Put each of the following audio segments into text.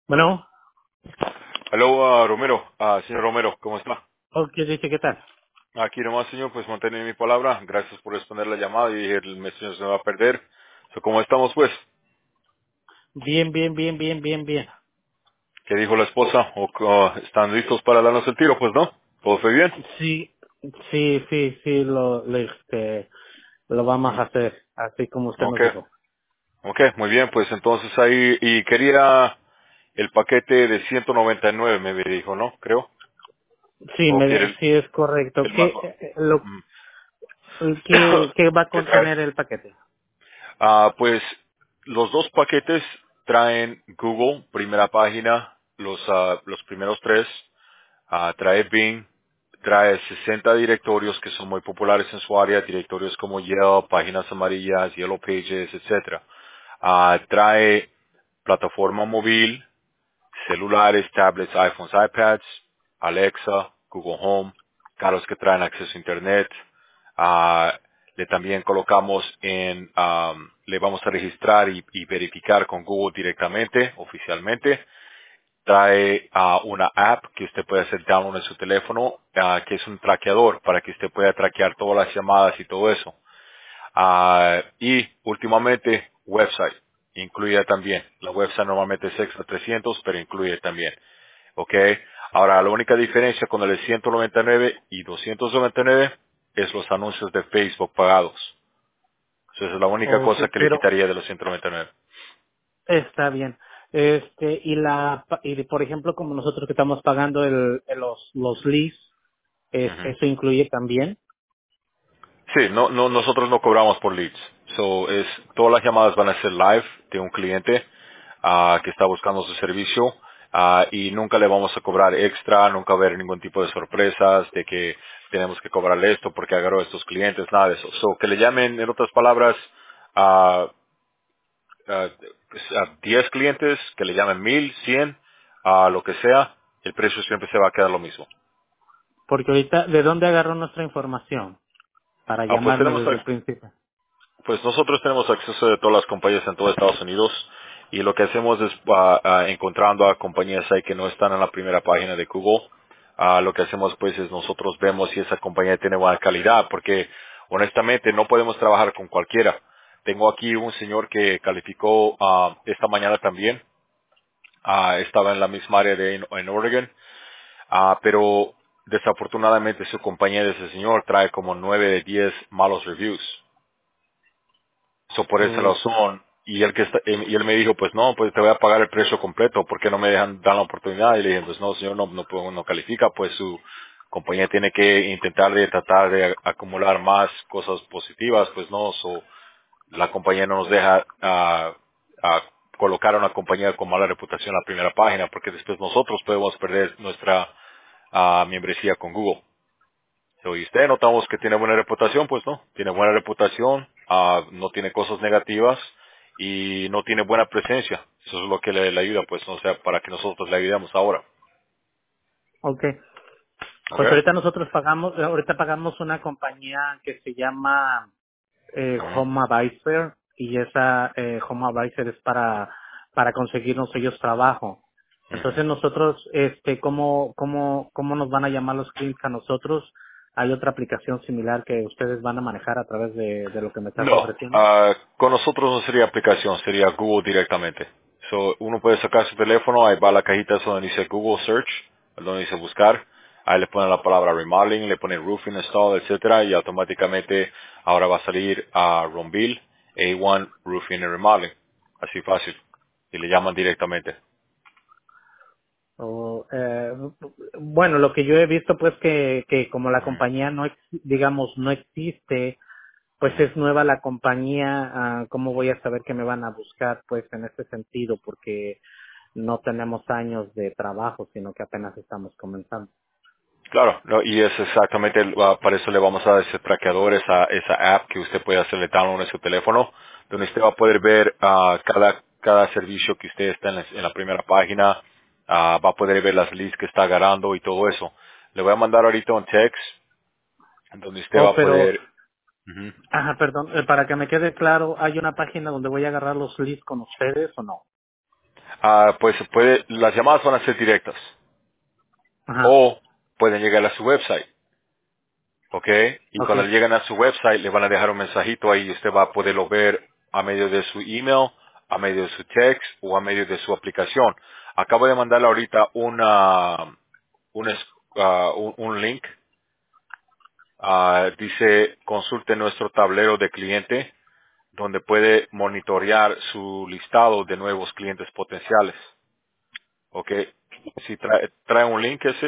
Bueno, Aló, Romero. Señor Romero, ¿cómo está? ok, dice, ¿qué tal? Aquí nomás, señor, pues mantener mi palabra. Gracias por responder la llamada y el mes se va a perder. ¿Cómo estamos, pues? Bien, bien, bien, bien, bien, bien. ¿Qué dijo la esposa? ¿Están listos para darnos el tiro? Pues no. ¿Todo fue bien? Sí, sí, lo vamos Mm, a hacer, así como usted Ok, nos dijo. ok, muy bien. Pues entonces ahí, y quería el paquete de 199, me dijo, ¿no? Creo. Sí, ¿O quiere sí es correcto. el más bajo? Mm. ¿Qué va a ¿Qué trae? contener el paquete? Pues los dos paquetes traen Google, primera página, los primeros tres. Trae Bing, trae 60 directorios que son muy populares en su área, directorios como Yelp, páginas amarillas, Yellow Pages, etcétera. Trae plataforma móvil, celulares, tablets, iPhones, iPads, Alexa, Google Home, carros que traen acceso a Internet. Le también colocamos le vamos a registrar y verificar con Google directamente, oficialmente. Trae una app que usted puede hacer download en su teléfono, que es un traqueador para que usted pueda traquear todas las llamadas y todo eso. Y últimamente, website, incluye también. La website normalmente es extra 300, pero incluye también. ¿Ok? Ahora, la única diferencia con el 199 y 299 es los anuncios de Facebook pagados. Esa es la única Oh, cosa sí, que le pero quitaría de los 199. está bien. Y por ejemplo, como nosotros que estamos pagando los leads, Ujú. ¿eso incluye también? Sí, nosotros no cobramos por leads. Todas las llamadas van a ser live de un cliente que está buscando su servicio y nunca le vamos a cobrar extra, nunca va a haber ningún tipo de sorpresas de que tenemos que cobrarle esto porque agarró a estos clientes, nada de eso. Que le llamen, en otras palabras, a, a, a 10 clientes, que le llamen 1000, 100, a lo que sea, el precio siempre se va a quedar lo mismo. Porque ahorita, ¿de dónde agarró nuestra información para Pues llamarnos tenemos desde el principio? Pues nosotros tenemos acceso de todas las compañías en todo Estados Unidos y lo que hacemos es encontrando a compañías ahí que no están en la primera página de Google. Lo que hacemos pues es nosotros vemos si esa compañía tiene buena calidad porque honestamente no podemos trabajar con cualquiera. Tengo aquí un señor que calificó esta mañana también. Estaba en la misma área en Oregon, pero desafortunadamente su compañía de ese señor trae como 9 de 10 malos reviews. Por esa Oh, sí. razón, y él me dijo, pues no, pues te voy a pagar el precio completo, ¿por qué no me dejan dar la oportunidad? Y le dije, pues no, señor, no califica, pues su compañía tiene que intentar de tratar de acumular más cosas positivas, pues no, la compañía no nos deja colocar a una compañía con mala reputación en la primera página, porque después nosotros podemos perder nuestra membresía con Google. Y usted notamos que tiene buena reputación, pues no, tiene buena reputación, no tiene cosas negativas y no tiene buena presencia. Eso es lo que le ayuda, pues, no, o sea, para que nosotros le ayudemos ahora. Ok. ¿Ok? Pues ahorita pagamos una compañía que se llama Ujú, Home Advisor y esa Home Advisor es para conseguirnos ellos trabajo. ujú. Entonces nosotros, ¿cómo nos van a llamar los clientes a nosotros? ¿Hay otra aplicación similar que ustedes van a manejar a través de lo que me estás No, ofreciendo? con nosotros no sería aplicación, sería Google directamente. Uno puede sacar su teléfono, ahí va la cajita esa donde dice Google Search, donde dice buscar, ahí le ponen la palabra remodeling, le ponen roofing install, etcétera, y automáticamente ahora va a salir a Ronville, A1 Roofing and Remodeling. Así fácil. Y le llaman directamente. O, bueno, lo que yo he visto pues que como la Ujú, compañía digamos, no existe, pues ujú. es nueva la compañía, ¿cómo voy a saber que me van a buscar pues en este sentido? Porque no tenemos años de trabajo, sino que apenas estamos comenzando. Claro, no, y es exactamente, para eso le vamos a dar ese traqueador, esa app que usted puede hacerle download en su teléfono, donde usted va a poder ver cada servicio que usted está en la primera página, va a poder ver las leads que está agarrando y todo eso. Le voy a mandar ahorita un text donde usted va Oh, a pero, poder, ujú. ajá, perdón, para que me quede claro, ¿hay una página donde voy a agarrar los leads con ustedes o no? Pues las llamadas van a ser directas Ajá. o pueden llegar a su website, ¿ok? Y Ok. cuando llegan a su website le van a dejar un mensajito ahí y usted va a poderlo ver a medio de su email, a medio de su text o a medio de su aplicación. Acabo de mandarle ahorita un link. Dice consulte nuestro tablero de cliente donde puede monitorear su listado de nuevos clientes potenciales. ¿Ok? Si trae un link es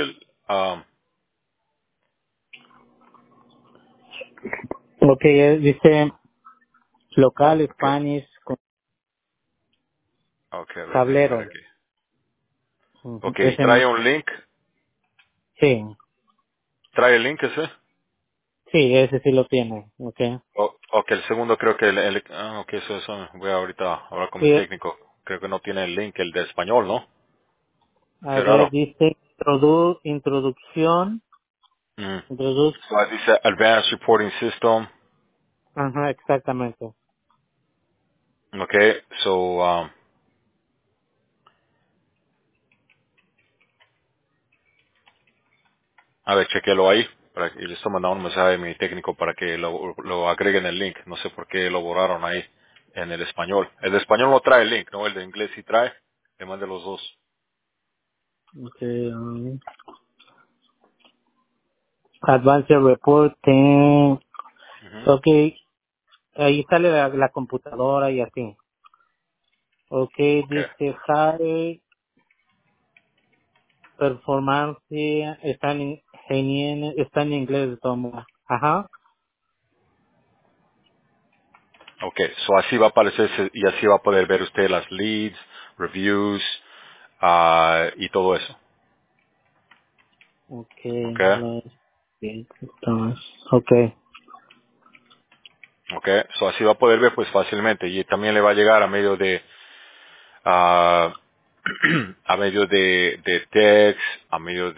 Ok, dice local, ok, Spanish, con ok, a ver, déjame ver tablero. aquí. Ujú. Ok, Ese trae mismo. un link, Sí, trae el link ese. sí, ese sí lo tiene. Ok. Ok, el segundo creo que ok, eso, voy ahorita a hablar con mi Sí, técnico. Creo que no tiene el link, el de español, ¿no? a Qué ver, raro. dice introducción, Mm. introduce. So, dice Advanced Reporting System. Ajá, exactamente. Ok, so, a ver, chequelo ahí. Y le estoy mandando un mensaje a mi técnico para que lo agreguen el link. No sé por qué lo borraron ahí en el español. El de español no trae el link, ¿no? El de inglés sí trae. Le mande los dos. Ok, Advanced Reporting. Ujú. Ok, ahí sale la computadora y así. Ok, Ok. dice High Performance, está en inglés de todo modo. Ajá. Ok, so así va a aparecer y así va a poder ver usted las leads, reviews, y todo eso. Ok, Ok. entonces, ok. Ok, so así va a poder ver pues fácilmente y también le va a llegar a medio de ah, a medio de text, a medio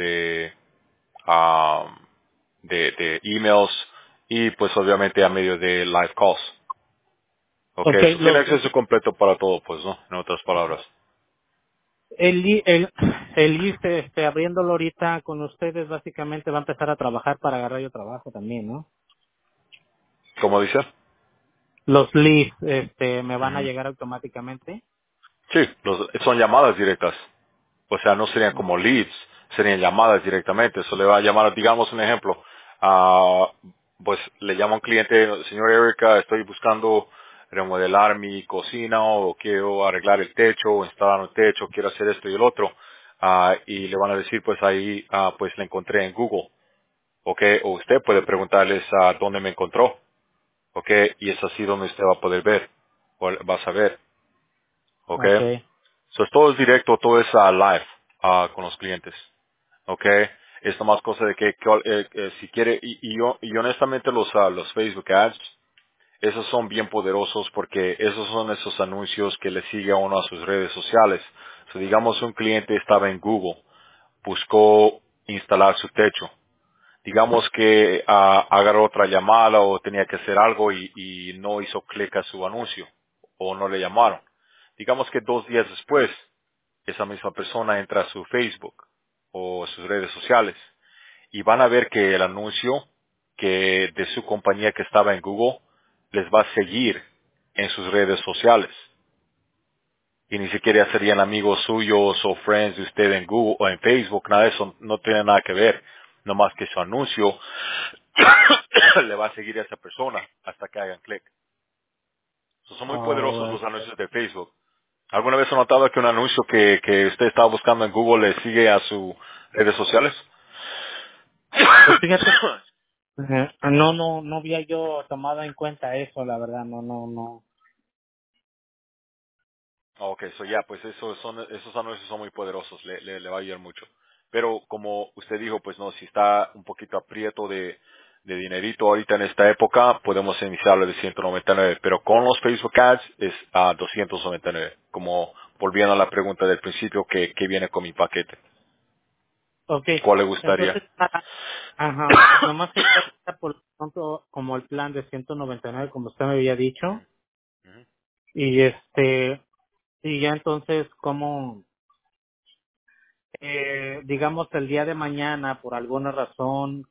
de emails y pues obviamente a medio de live calls. Ok, Ok, eso tiene acceso completo para todo, pues, ¿no? En otras palabras. el lead, abriéndolo ahorita con ustedes, básicamente va a empezar a trabajar para agarrar yo trabajo también, ¿no? ¿Cómo dice? Los leads, me van a Ujú. llegar automáticamente. Sí, son llamadas directas. O sea, no serían como leads, serían llamadas directamente. Eso le va a llamar, digamos un ejemplo, pues le llama a un cliente, señor Erika, estoy buscando remodelar mi cocina o quiero arreglar el techo o instalar un techo, quiero hacer esto y el otro. Y le van a decir, pues ahí, pues le encontré en Google. ¿Ok? O usted puede preguntarles dónde me encontró. ¿Ok? Y es así donde usted va a poder ver, o va a saber. ¿Ok? Ok, Todo es directo, todo es live con los clientes. ¿Ok? Es nomás cosa de que si quiere, y honestamente los Facebook Ads, esos son bien poderosos porque esos son esos anuncios que le sigue a uno a sus redes sociales. So, digamos un cliente estaba en Google, buscó instalar su techo. Digamos que agarró otra llamada o tenía que hacer algo y no hizo clic a su anuncio o no le llamaron. Digamos que 2 días después, esa misma persona entra a su Facebook o sus redes sociales y van a ver que el anuncio que de su compañía que estaba en Google les va a seguir en sus redes sociales y ni siquiera serían amigos suyos o friends de usted en Google o en Facebook, nada de eso no tiene nada que ver, no más que su anuncio le va a seguir a esa persona hasta que hagan clic. Son muy poderosos ahora, los anuncios de Facebook. ¿Alguna vez ha notado que un anuncio que usted estaba buscando en Google le sigue a sus redes sociales? pues fíjate, no había yo tomado en cuenta eso, la verdad, no. Ok, so ya, pues esos anuncios son muy poderosos, le va a ayudar mucho. Pero como usted dijo, pues no, si está un poquito aprieto de dinerito ahorita en esta época, podemos iniciarlo de 199, pero con los Facebook Ads es a 299, como volviendo a la pregunta del principio que viene con mi paquete. Ok, ¿Cuál le gustaría? entonces, ajá, nomás que está por pronto como el plan de 199 como usted me había dicho, Ujú. y Y ya entonces, ¿cómo, digamos, el día de mañana, por alguna razón,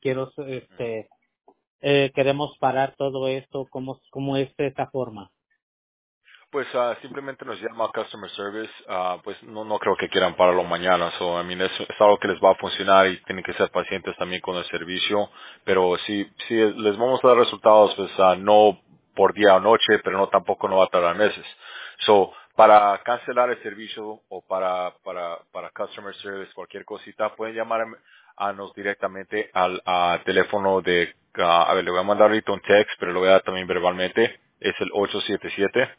queremos parar todo esto, ¿cómo es de esta forma? Pues simplemente nos llama a Customer Service, pues no creo que quieran pararlo mañana, so, I mean, es algo que les va a funcionar y tienen que ser pacientes también con el servicio, pero si les vamos a dar resultados, pues no por día o noche, pero no tampoco no va a tardar meses. So, para cancelar el servicio o para Customer Service, cualquier cosita, pueden llamar a nos directamente al teléfono de, a ver, le voy a mandar ahorita un text, pero lo voy a dar también verbalmente, es el 877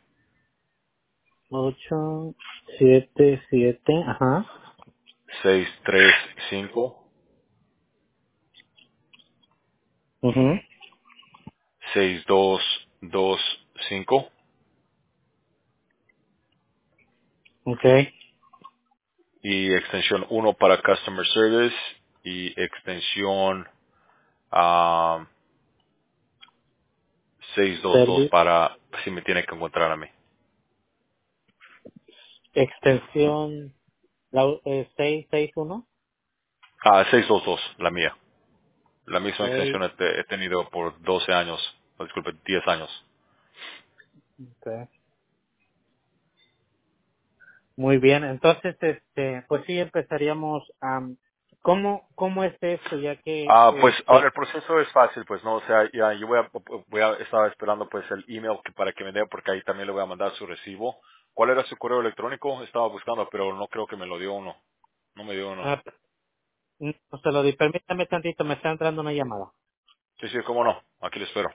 877, ajá. 635 Mhm. 6225 Okay. y extensión uno para Customer Service y extensión ah, 622 Service, para si me tiene que encontrar a mí. extensión 661. 622, la mía. La misma 6, extensión he tenido por 12 años, o disculpe, 10 años. okay. Muy bien, entonces, pues sí empezaríamos ¿cómo es esto? Ya que, Pues ahora el proceso es fácil, pues no, o sea, ya yo voy a estar esperando pues el email para que me dé, porque ahí también le voy a mandar su recibo. ¿Cuál era su correo electrónico? Estaba buscando, pero no creo que me lo dio uno. No me dio uno. ah, no se lo di, permítame tantito, me está entrando una llamada. Sí, sí, cómo no. Aquí le espero.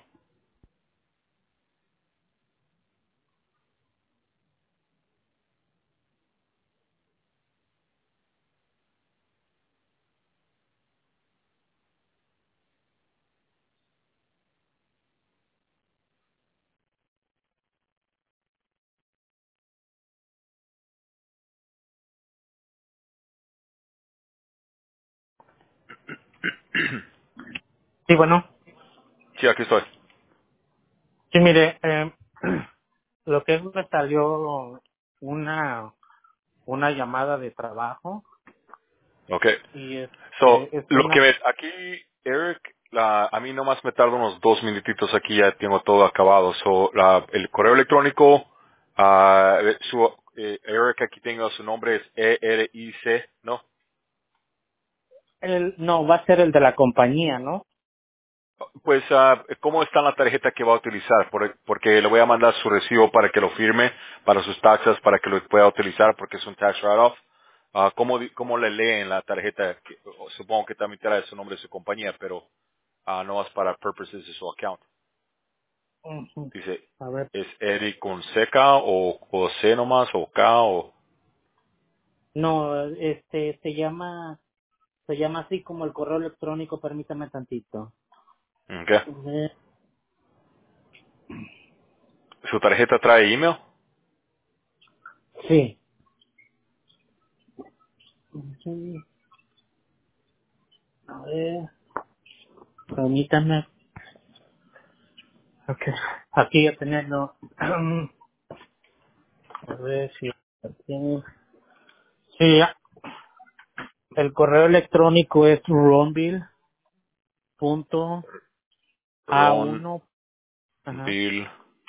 Sí, bueno, Sí, aquí estoy. sí, mire, lo que es me salió una llamada de trabajo Ok. y So, es lo que aquí, Eric, a mí nomás me tarda unos 2 minutitos aquí, ya tengo todo acabado. So, el correo electrónico, Eric, aquí tengo su nombre, es ERIC, ¿no? no, va a ser el de la compañía, ¿no? Pues, ¿cómo está la tarjeta que va a utilizar? Porque le voy a mandar su recibo para que lo firme, para sus taxas, para que lo pueda utilizar, porque es un tax write-off. ¿Cómo le leen la tarjeta? Supongo que también trae su nombre de su compañía, pero no es para purposes de su account. Ujú. Dice, A ver, ¿es Eric con CK o C nomás o K o...? no, se llama así como el correo electrónico, permítame tantito. ¿Qué? Eh, ¿Su tarjeta trae email? Sí. Ujú. A ver, permítame. Okay. Aquí ya teniendo. A ver si aquí. Sí, el correo electrónico es Ron, ronbill.a1, ajá, Bill,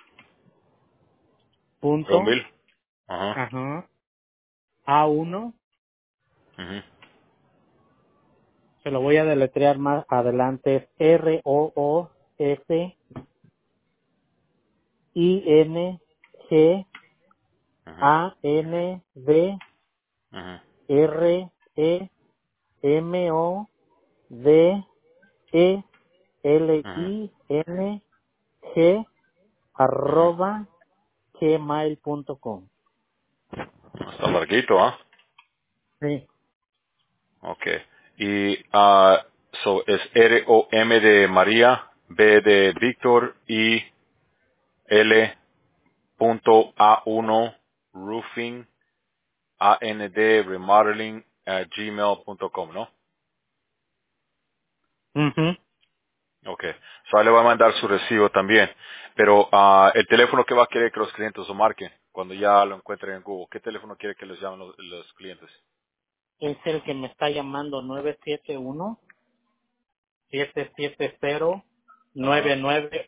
Ron punto, Bill. Ajá. ajá, A1, Ujú, se lo voy a deletrear más adelante, es ujú, ujú, ujú, RONBILLING ujú. arroba gmail.com. Está larguito, ¿ah? Sí. Okay. Y es R-O-M de María, B de Víctor, I L punto A1 roofing A-N-D remodeling gmail.com, ¿no? Ujú. Okay. So ahí le voy a mandar su recibo también. Pero el teléfono que va a querer que los clientes lo marquen. cuando ya lo encuentren en Google. ¿Qué teléfono quiere que les llamen los clientes? Es el que me está llamando 971 Ajá. 770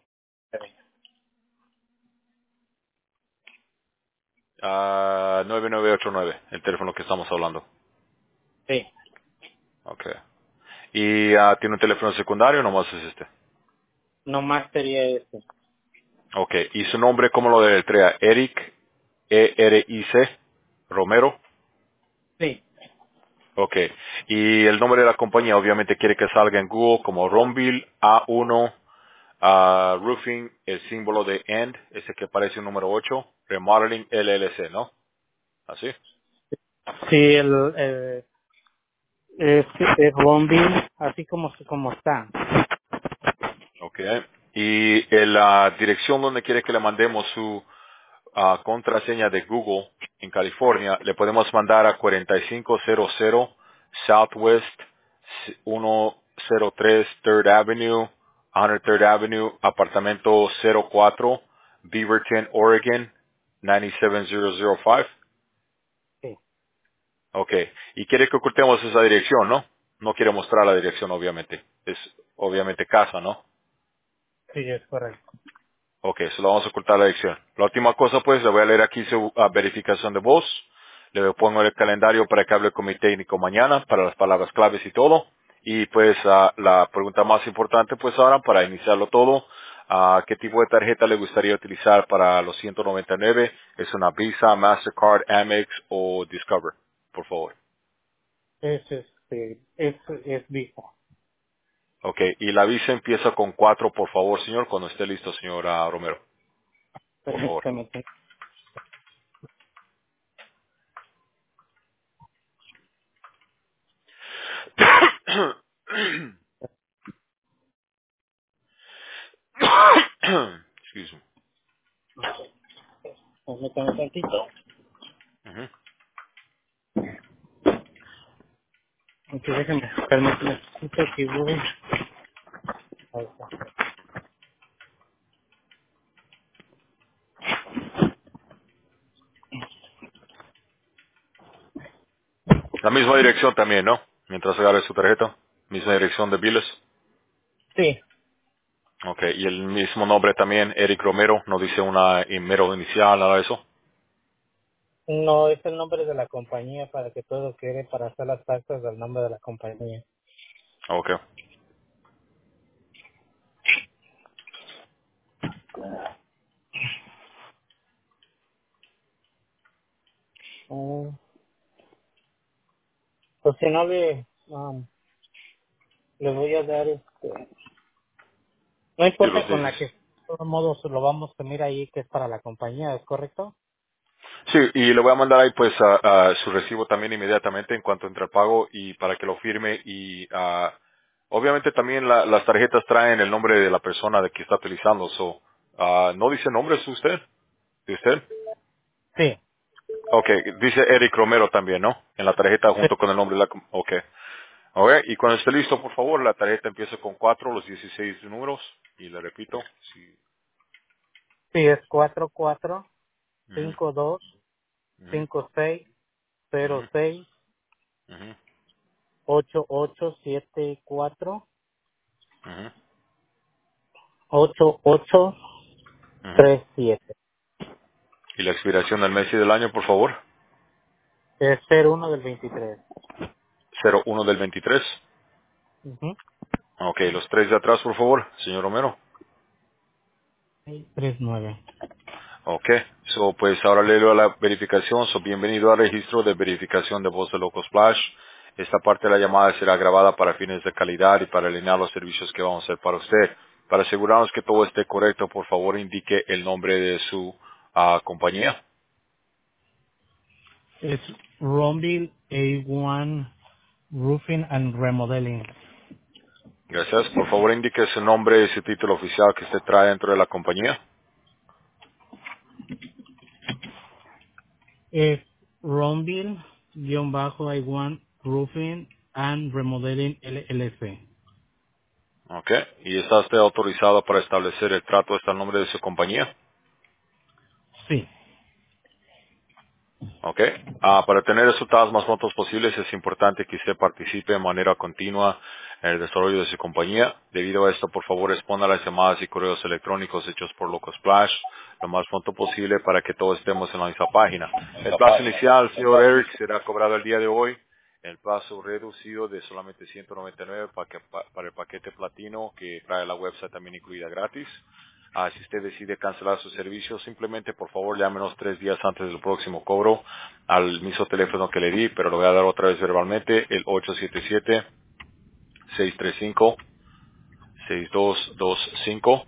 Ah, 9989, el teléfono que estamos hablando. Sí, Okay. ¿Y tiene un teléfono secundario o nomás es este? nomás sería eso. Okay. ¿Y su nombre cómo lo deletrea? Eric, E-R-I-C, Romero. Sí, Okay. Y el nombre de la compañía obviamente quiere que salga en Google como Ronville A1 Roofing, el símbolo de AND, ese que parece un número 8, Remodeling LLC, ¿no? ¿Así? sí, es Ronville, así como está. Okay. Y la dirección donde quiere que le mandemos su contraseña de Google en California, le podemos mandar a 4500 Southwest 103 Third Avenue, 100 Third Avenue, apartamento 04, Beaverton, Oregon, 97005. Sí, Ok. Y quiere que ocultemos esa dirección, ¿no? No quiere mostrar la dirección, obviamente. Es obviamente casa, ¿no? sí, es correcto. Ok, solo vamos a ocultar la dirección. La última cosa, pues, le voy a leer aquí su verificación de voz. Le pongo el calendario para que hable con mi técnico mañana, para las palabras claves y todo. Y pues, la pregunta más importante, pues, ahora, para iniciarlo todo, ¿qué tipo de tarjeta le gustaría utilizar para los 199? ¿Es una Visa, Mastercard, Amex o Discover? Por favor. Es Visa. Ok, y la Visa empieza con 4, por favor, señor, cuando esté listo, señora Romero. Por favor. Permíteme. Excuse me. Permíteme tantito. Ujú. Aunque déjeme, permíteme tantito que voy. Ahí está. La misma dirección también, ¿no? Mientras agarre su tarjeta. Misma dirección de biles. Sí, Ok, y el mismo nombre también, Eric Romero. No dice una mero inicial, nada de eso. no es el nombre de la compañía para que todo quede para hacer las taxas del nombre de la compañía. Ok. Mm, pues si no le voy a dar no Sí, importa los con dices. la que de todos modos lo vamos a mirar ahí que es para la compañía, ¿es correcto? Sí, y le voy a mandar ahí pues su recibo también inmediatamente en cuanto entre el pago y para que lo firme y obviamente también las tarjetas traen el nombre de la persona de que está utilizando. So, ¿no dice nombre usted? ¿De usted? Sí, Ok, dice Eric Romero también, ¿no? En la tarjeta sí, junto con el nombre de la... Ok. Ok, y cuando esté listo, por favor, la tarjeta empieza con 4, los 16 números. Y le repito, sí. sí, es 44 Ujú, 52 ujú, 56 ujú, 06 ujú, 8874 ujú, 8837. ujú. Y la expiración del mes y del año, por favor. Es 01 del 23. 01 del 23. Ujú. Ok, los tres de atrás, por favor, señor Romero. 639. Ok, pues ahora le doy la verificación. Bienvenido al registro de verificación de voz de Loco Splash. Esta parte de la llamada será grabada para fines de calidad y para alinear los servicios que vamos a hacer para usted. Para asegurarnos que todo esté correcto, por favor indique el nombre de su compañía. Es Ronville A1 Roofing and Remodeling. Gracias. Por favor indique su nombre y su título oficial que usted trae dentro de la compañía. Es Ronville-A1 Roofing and Remodeling LLC. Ok. ¿Y está usted autorizado para establecer el trato hasta el nombre de su compañía? Sí. ¿Ok? Para tener resultados más prontos posibles es importante que usted participe de manera continua en el desarrollo de su compañía. Debido a esto, por favor, responda a las llamadas y correos electrónicos hechos por Loco Splash lo más pronto posible para que todos estemos en la misma página. El plazo inicial, señor Eric, será cobrado el día de hoy. El plazo reducido de solamente 199 para el paquete platino que trae la website también incluida gratis. Si usted decide cancelar su servicio, simplemente por favor llámenos 3 días antes del próximo cobro al mismo teléfono que le di, pero lo voy a dar otra vez verbalmente, el 877-635-6225.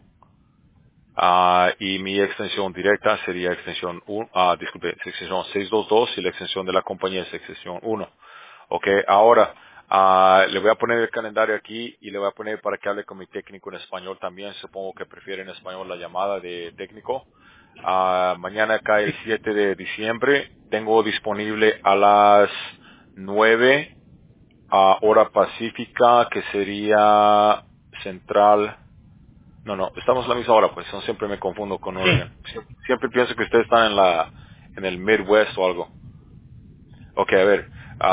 Y mi extensión directa sería extensión 1, disculpe, extensión 622 y la extensión de la compañía es extensión 1. Ok, ahora le voy a poner el calendario aquí y le voy a poner para que hable con mi técnico en español también. Supongo que prefiere en español la llamada de técnico. Mañana cae el 7 de diciembre. Tengo disponible a las 9 hora pacífica, que sería central. No, estamos a la misma hora, pues siempre me confundo con Oregon. Sí, Siempre pienso que ustedes están en el Midwest o algo. Ok, a ver.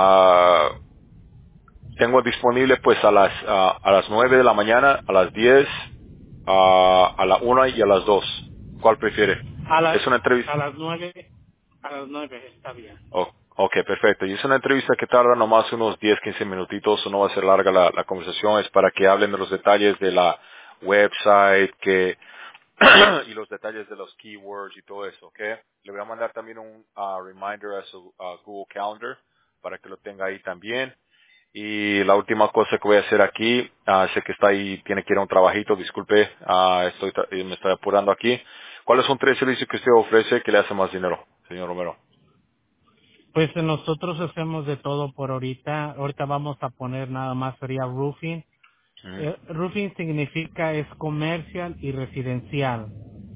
Tengo disponible pues a las 9 de la mañana, a las 10, a la 1 y a las 2. ¿Cuál prefiere? a las, Es una entrevista. a las 9 está bien. Oh, ok, perfecto. Y es una entrevista que tarda nomás unos 10, 15 minutitos, o no va a ser larga la conversación. Es para que hablen de los detalles de la website, y los detalles de los keywords y todo eso, ¿ok? Le voy a mandar también un reminder a su Google Calendar para que lo tenga ahí también. Y la última cosa que voy a hacer aquí, sé que está ahí, tiene que ir a un trabajito, disculpe, me estoy apurando aquí. ¿Cuáles son 3 servicios que usted ofrece que le hace más dinero, señor Romero? Pues nosotros hacemos de todo por ahorita. Ahorita vamos a poner nada más sería roofing. Ujú. Roofing significa es comercial y residencial.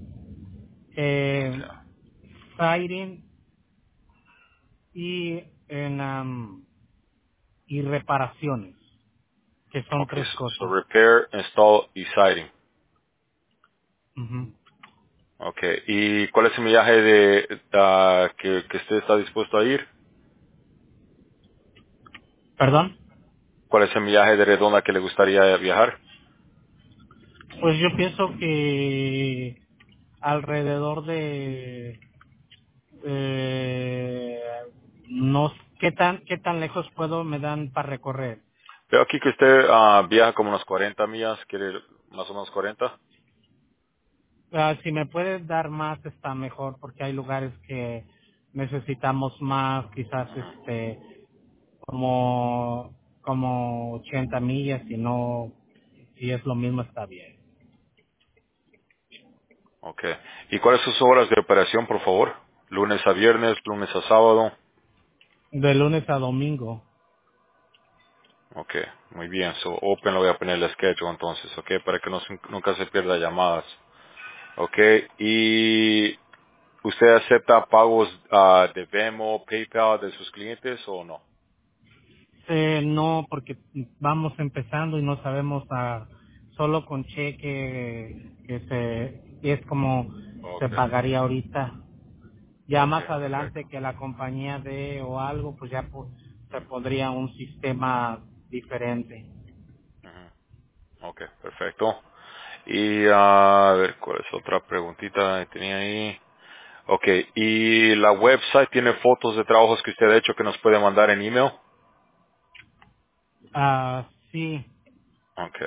Okay. Siding y y reparaciones, que son Okay, 3 so cosas. repair, install y siding. Ujú. Okay, ¿y cuál es el millaje que usted está dispuesto a ir? ¿Perdón? ¿Cuál es el millaje de redonda que le gustaría viajar? Pues yo pienso que alrededor de eh, no qué tan lejos puedo me dan para recorrer. Veo aquí que usted viaja como unas 40 millas, quiere más o menos 40. Si me puedes dar más está mejor porque hay lugares que necesitamos más, quizás Ujú. como 80 millas y no, si es lo mismo está bien. Okay. ¿Y cuáles son sus horas de operación, por favor? Lunes a viernes, lunes a sábado. De lunes a domingo. Okay, muy bien. So, open lo voy a poner el schedule entonces, okay, para que nunca se pierda llamadas. Okay, ¿y usted acepta pagos de Venmo, PayPal de sus clientes o no? No, porque vamos empezando y no sabemos solo con cheque que es como se Okay, pagaría ahorita. Ya okay, más perfecto. adelante que la compañía dé o algo, pues ya se podría un sistema diferente. Ujú. Okay, perfecto. Y a ver, ¿cuál es otra preguntita que tenía ahí? Okay, ¿y la website tiene fotos de trabajos que usted ha hecho que nos puede mandar en email? Sí. Okay.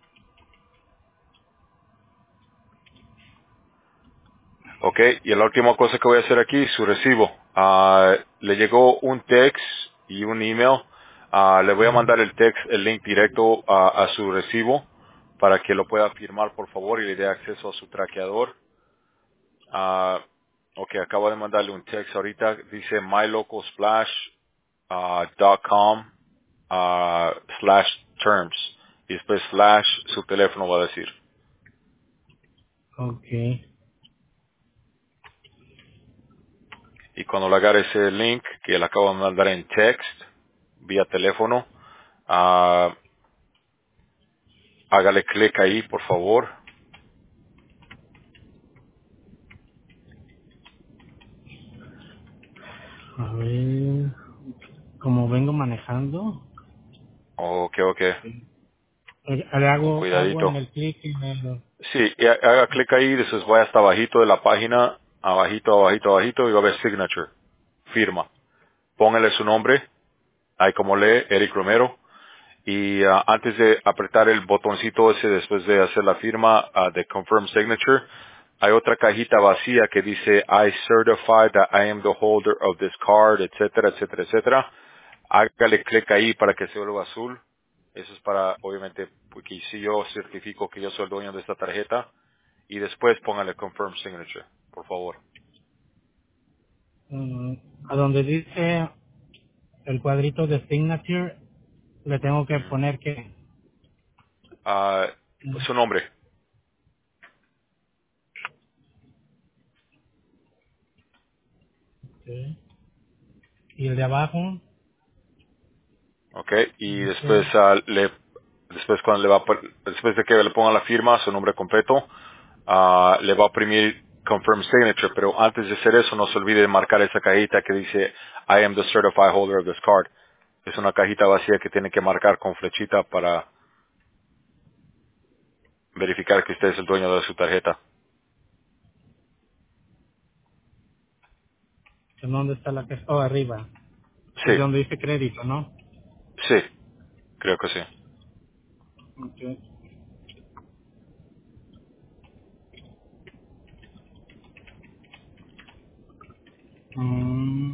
Okay, y la última cosa que voy a hacer aquí, su recibo. Le llegó un text y un email. Le voy a mandar el text, el link directo a su recibo para que lo pueda firmar, por favor, y le dé acceso a su traqueador. Ok, acabo de mandarle un text ahorita. Dice mylocalsplash.com /terms. Y después slash su teléfono va a decir. Okay. Y cuando le agarre ese link que le acabo de mandar en text, vía teléfono, ah, hágale clic ahí, por favor. A ver, como vengo manejando, Ok, ok. le Con hago en cuidadito. el clic y me... Sí, y haga clic ahí, después vaya hasta abajito de la página, abajito, abajito, abajito, y va a ver signature, firma. Póngale su nombre, ahí como lee, Eric Romero, y antes de apretar el botoncito ese después de hacer la firma de confirm signature, hay otra cajita vacía que dice I certify that I am the holder of this card, etcétera, etcétera, etcétera. Hágale clic ahí para que se vuelva azul. Eso es para, obviamente, porque si yo certifico que yo soy el dueño de esta tarjeta, y después póngale confirm signature, por favor. mm, a donde dice el cuadrito de signature, le tengo que Ujú. poner que... Ah, su nombre, Ok. Y el de abajo ¿ok? Y después, dice... después cuando después de que le ponga la firma, su nombre completo, le va a imprimir confirm signature, pero antes de hacer eso, no se olvide de marcar esa cajita que dice I am the certified holder of this card. Es una cajita vacía que tiene que marcar con flechita para verificar que usted es el dueño de su tarjeta. ¿En dónde está la que está? Oh, arriba. Es Sí, donde dice crédito, ¿no? sí, creo que sí. Ok. Mm,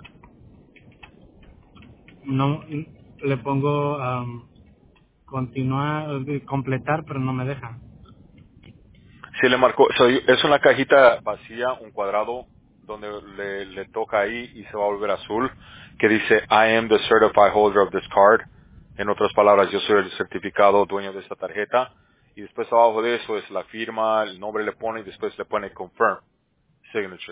no, le pongo continuar, completar, pero no me deja. Sí, le marcó, es una cajita vacía, un cuadrado, donde le toca ahí y se va a volver azul, que dice I am the certified holder of this card. En otras palabras, yo soy el certificado dueño de esta tarjeta. Y después abajo de eso es la firma, el nombre le pone y después le pone confirm, signature.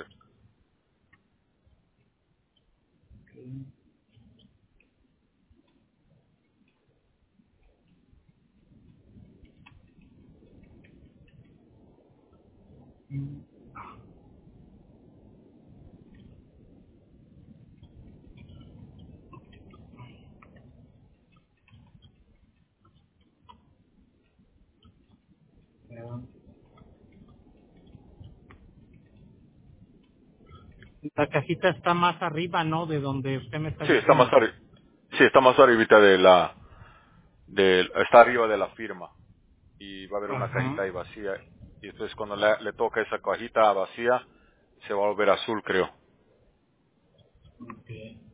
La cajita está más arriba, ¿no? De donde usted me está Sí, está más diciendo. arriba. Sí, está más arribita está arriba de la firma. Y va a haber una cajita Ajá. ahí vacía. Y después cuando le toca esa cajita vacía, se va a volver azul, creo. Ok.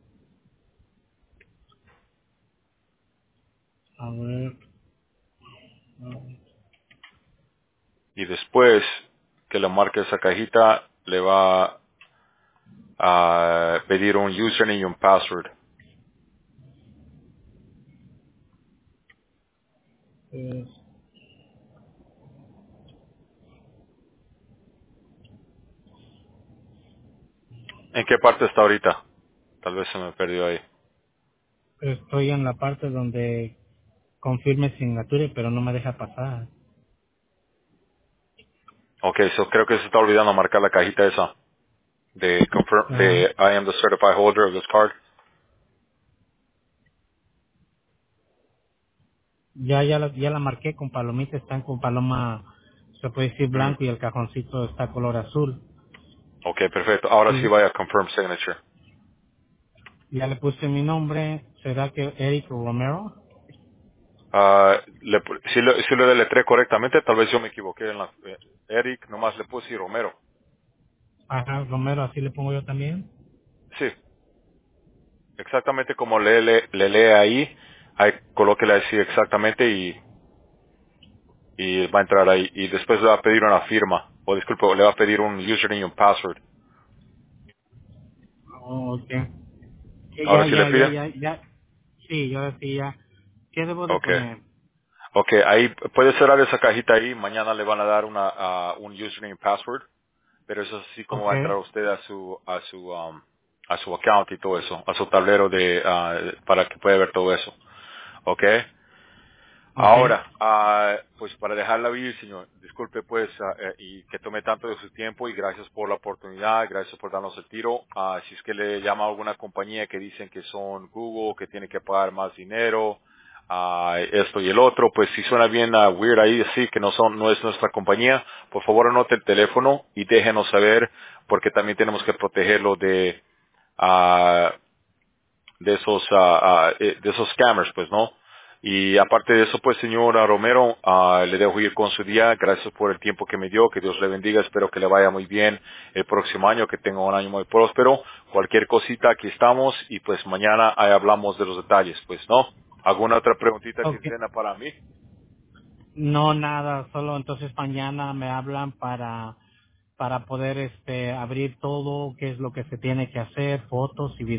A ver. Y después que le marque esa cajita, le va a pedir un username y un password. eh, ¿En qué parte está ahorita? Tal vez se me perdió ahí. estoy en la parte donde confirme signature, pero no me deja pasar. Ok, so creo que se está olvidando marcar la cajita esa Ah, de I am the certified holder of this card. ya la marqué con palomita, están con paloma, se puede decir Mm, blanco y el cajoncito está color azul. ok, perfecto. Ahora sí Y vaya a confirm signature. ya le puse mi nombre, ¿será que Eric Romero? Si lo deletré correctamente, tal vez yo me equivoqué en Eric, nomás le puse Romero. Ajá, Romero, así le pongo yo también. Sí, exactamente como le lee ahí colóquele así exactamente y va a entrar ahí. Y después le va a pedir una firma, o disculpe, le va a pedir un username y un password. Oh, ok. Sí, ¿Ahora sí le pide? ya. Sí, yo decía, ¿qué debo de Ok. poner? Ok, ahí puede cerrar esa cajita ahí, mañana le van a dar un username y password, pero eso es así como Ok. va a entrar usted a su account y todo eso, a su tablero para que pueda ver todo eso. Ok. ¿ok? Ahora, pues para dejarla vivir, señor, disculpe pues y que tome tanto de su tiempo y gracias por la oportunidad, gracias por darnos el tiro. Si es que le llama a alguna compañía que dicen que son Google, que tiene que pagar más dinero, esto y el otro, pues si suena bien weird ahí, sí, que no es nuestra compañía, por favor anote el teléfono y déjenos saber porque también tenemos que protegerlo ah, de esos scammers, pues, ¿no? Y aparte de eso, pues, señora Romero, le dejo ir con su día. Gracias por el tiempo que me dio. Que Dios le bendiga. Espero que le vaya muy bien el próximo año, que tenga un año muy próspero. Cualquier cosita, aquí estamos. Y pues mañana ahí hablamos de los detalles, pues, ¿no? ¿Alguna otra preguntita que Ok. tiene para mí? No, nada, solo entonces mañana me hablan para poder abrir todo, qué es lo que se tiene que hacer, fotos y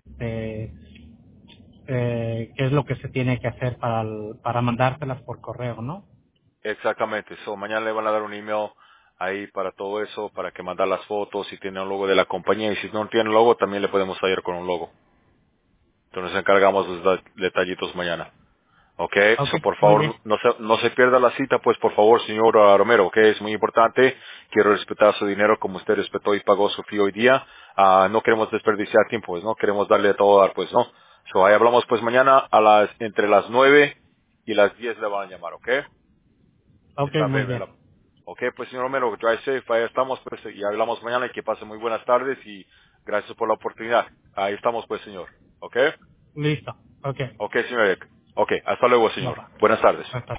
qué es lo que se tiene que hacer para mandárselas por correo, ¿no? Exactamente. So, mañana le van a dar un email ahí para todo eso, para que mandar las fotos, si tiene un logo de la compañía. Y si no tiene logo, también le podemos ayudar con un logo. Entonces nos encargamos de los detallitos mañana. Ok, Ok, so por muy favor bien. no se pierda la cita, pues por favor, señor Romero, ok, es muy importante. Quiero respetar su dinero como usted respetó y pagó su fee hoy día. No queremos desperdiciar tiempo, pues, no queremos darle a todo dar, pues, no. So ahí hablamos pues mañana entre las 9 y las 10 le van a llamar, ok. Ok, Está muy breve. bien. Ok, pues señor Romero, drive safe, ahí estamos, pues, y hablamos mañana y que pase muy buenas tardes y gracias por la oportunidad. Ahí estamos, pues, señor. Ok. Listo. Ok. Ok, señor. Ok, hasta luego, Bye señor. bye. Buenas tardes. Hasta